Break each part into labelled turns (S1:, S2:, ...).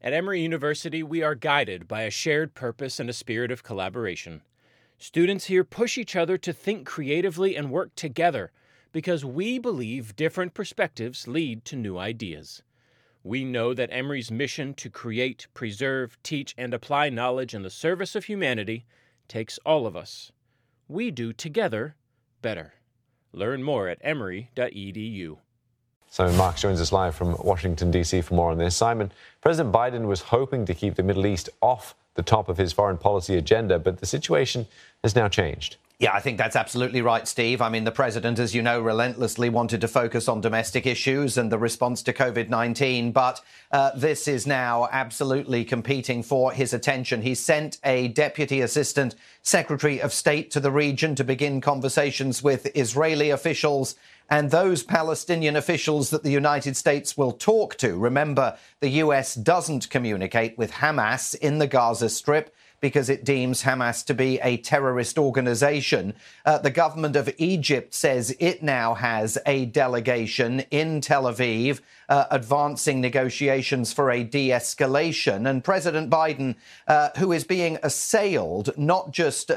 S1: At Emory University, we are guided by a shared purpose and a spirit of collaboration. Students here push each other to think creatively and work together because we believe different perspectives lead to new ideas. We know that Emory's mission to create, preserve, teach, and apply knowledge in the service of humanity takes all of us. We do together better. Learn more at emory.edu.
S2: Simon Marks joins us live from Washington, D.C. for more on this. Simon, President Biden was hoping to keep the Middle East off the top of his foreign policy agenda, but the situation has now changed.
S3: Yeah, I think that's absolutely right, Steve. I mean, the president, as you know, relentlessly wanted to focus on domestic issues and the response to COVID-19. But this is now absolutely competing for his attention. He sent a Deputy Assistant Secretary of State to the region to begin conversations with Israeli officials and those Palestinian officials that the United States will talk to. Remember, the U.S. doesn't communicate with Hamas in the Gaza Strip because it deems Hamas to be a terrorist organization. The government of Egypt says it now has a delegation in Tel Aviv advancing negotiations for a de-escalation. And President Biden, who is being assailed not just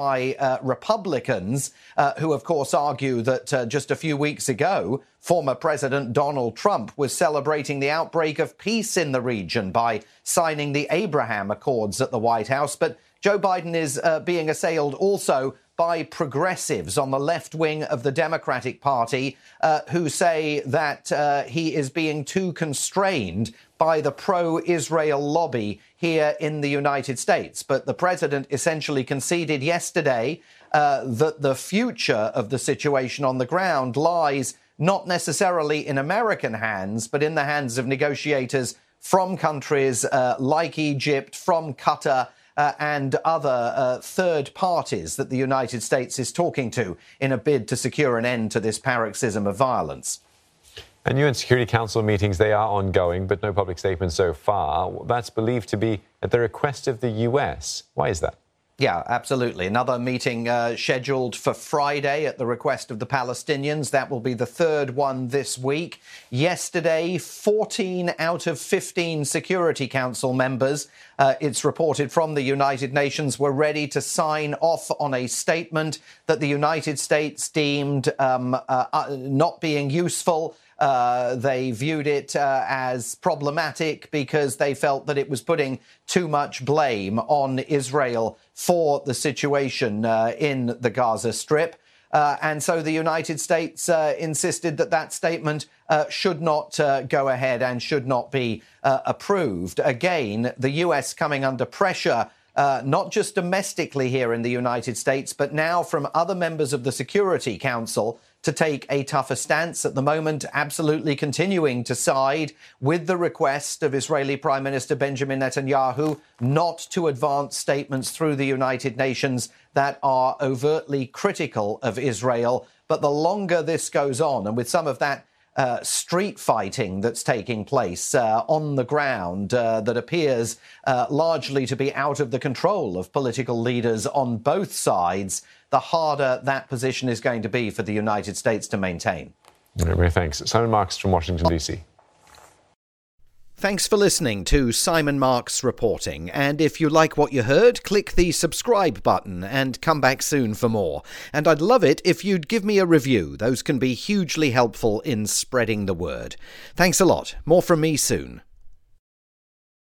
S3: by Republicans, who, of course, argue that just a few weeks ago, former President Donald Trump was celebrating the outbreak of peace in the region by signing the Abraham Accords at the White House. But Joe Biden is being assailed also by progressives on the left wing of the Democratic Party who say that he is being too constrained by the pro-Israel lobby here in the United States. But the president essentially conceded yesterday that the future of the situation on the ground lies not necessarily in American hands, but in the hands of negotiators from countries like Egypt, from Qatar, and other third parties that the United States is talking to in a bid to secure an end to this paroxysm of violence.
S2: And UN Security Council meetings, they are ongoing, but no public statements so far. That's believed to be at the request of the US. Why is that?
S3: Yeah, absolutely. Another meeting scheduled for Friday at the request of the Palestinians. That will be the third one this week. Yesterday, 14 out of 15 Security Council members, it's reported from the United Nations, were ready to sign off on a statement that the United States deemed not being useful. They viewed it as problematic because they felt that it was putting too much blame on Israel for the situation in the Gaza Strip. And so the United States insisted that that statement should not go ahead and should not be approved. Again, the US coming under pressure, not just domestically here in the United States, but now from other members of the Security Council to take a tougher stance. At the moment, absolutely continuing to side with the request of Israeli Prime Minister Benjamin Netanyahu not to advance statements through the United Nations that are overtly critical of Israel. But the longer this goes on, and with some of that street fighting that's taking place on the ground that appears largely to be out of the control of political leaders on both sides, the harder that position is going to be for the United States to maintain.
S2: Many thanks. Simon Marks from Washington, D.C.
S3: Thanks for listening to Simon Marks Reporting. And if you like what you heard, click the subscribe button and come back soon for more. And I'd love it if you'd give me a review. Those can be hugely helpful in spreading the word. Thanks a lot. More from me soon.